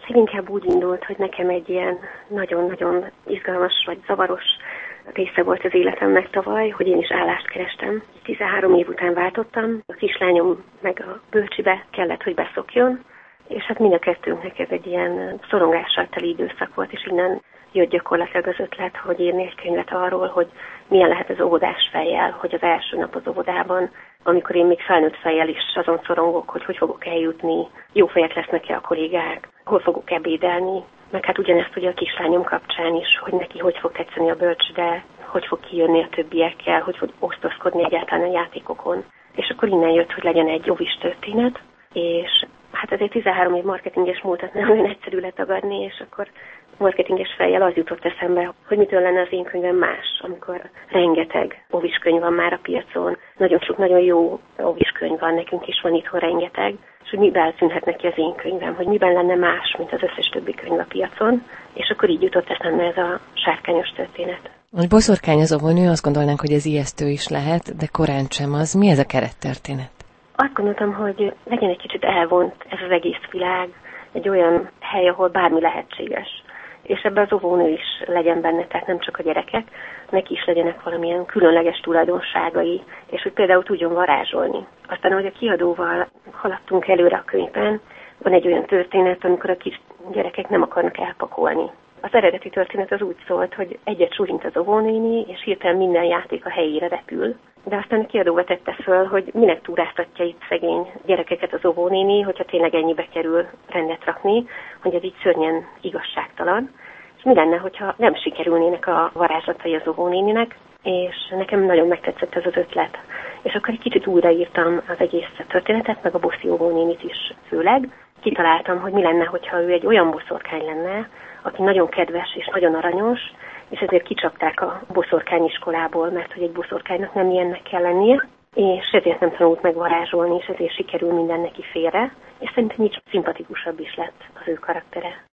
Inkább úgy indult, hogy nekem egy ilyen nagyon-nagyon izgalmas vagy zavaros része volt az életemnek tavaly, hogy én is állást kerestem. 13 év után váltottam, a kislányom meg a bölcsibe kellett, hogy beszokjon, és hát mind a kettőnknek ez egy ilyen szorongással teli időszak volt, és innen jött gyakorlatilag az ötlet, hogy írni egy könyvet arról, hogy milyen lehet az óvodás fejjel, hogy az első nap az óvodában, amikor én még felnőtt fejjel is azon szorongok, hogy fogok eljutni, jó fejek lesznek-e a kollégák, hol fogok ebédelni, meg hát ugyanezt ugye a kislányom kapcsán is, hogy neki hogy fog tetszeni a bölcsőde, hogy fog kijönni a többiekkel, hogy fog osztozkodni egyáltalán a játékokon. És akkor innen jött, hogy legyen egy óvis történet, és hát azért 13 év marketinges múltat nem olyan egyszerű letagadni, és akkor marketinges fejjel az jutott eszembe, hogy mitől lenne az én könyvem más, amikor rengeteg óviskönyv van már a piacon, nagyon sok nagyon jó óviskönyv van, nekünk is van itthon rengeteg, és hogy miben tűnhet ki az én könyvem, hogy miben lenne más, mint az összes többi könyv a piacon, és akkor így jutott eszembe ez a sárkányos történet. Hogy boszorkányozó nő, azt gondolnánk, hogy ez ijesztő is lehet, de korán sem az. Mi ez a kerettörténet? Azt gondoltam, hogy legyen egy kicsit elvont ez az egész világ, egy olyan hely, ahol bármi lehetséges. És ebben az óvónő is legyen benne, tehát nem csak a gyerekek, neki is legyenek valamilyen különleges tulajdonságai, és hogy például tudjon varázsolni. Aztán, ahogy a kiadóval haladtunk előre a könyvben, van egy olyan történet, amikor a kis gyerekek nem akarnak elpakolni. Az eredeti történet az úgy szólt, hogy egyet surint az óvónéni, és hirtelen minden játék a helyére repül. De aztán a kiadó vetette föl, hogy minek túráztatja itt szegény gyerekeket az óvónéni, hogyha tényleg ennyibe kerül rendet rakni, hogy ez így szörnyen igazságtalan. És mi lenne, hogyha nem sikerülnének a varázslatai az óvónéninek, és nekem nagyon megtetszett ez az ötlet. És akkor egy kicsit újraírtam az egész történetet, meg a bosszi óvónénit is főleg. Kitaláltam, hogy mi lenne, hogyha ő egy olyan boszorkány lenne, aki nagyon kedves és nagyon aranyos, és ezért kicsapták a boszorkányiskolából, mert hogy egy boszorkánynak nem ilyennek kell lennie, és ezért nem tanult meg varázsolni, és ezért sikerül minden neki félre, és szerintem így szimpatikusabb is lett az ő karaktere.